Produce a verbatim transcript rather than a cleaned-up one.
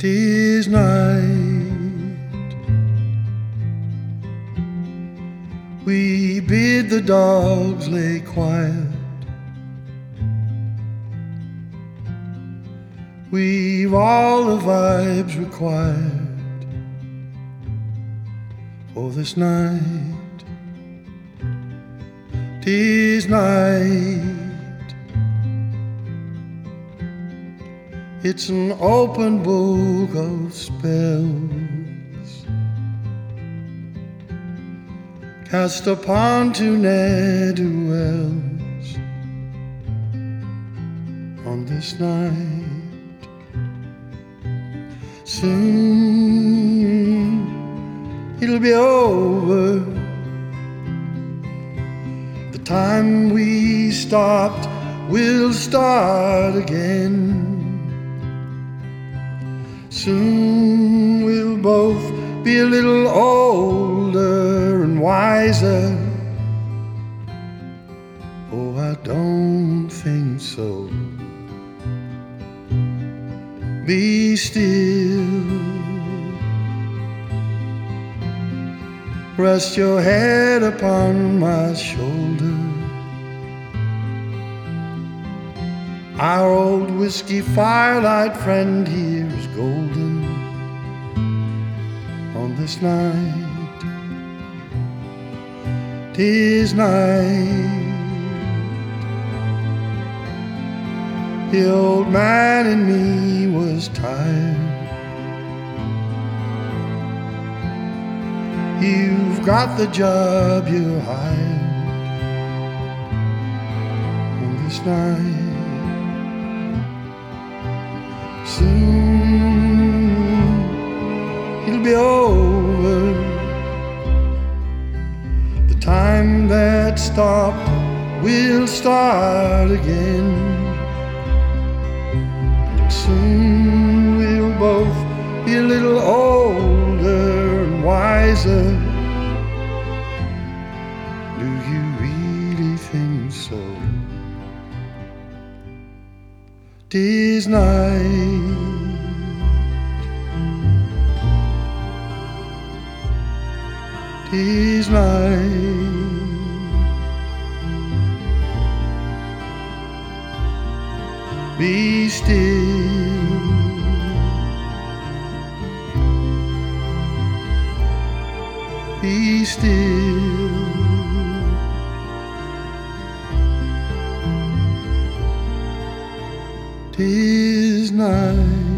'tis night. We bid the dogs lay quiet. We've all the vibes required for this night. 'Tis night. It's an open book of spells cast upon two ne'er-do-wells on this night. Soon it'll be over. The time we stopped will start again. Soon we'll both be a little older and wiser. Oh, I don't think so. Be still. Rest your head upon my shoulder. Our old whiskey firelight friend here is golden on this night. 'Tis night. The old man in me was tired. You've got the job, you're hired on this night. Soon it'll be over. The time that stopped will start again. Soon we'll both be a little older and wiser. Do you really think so? 'Tis night. 'Tis night. Be still. Be still. 'Tis night.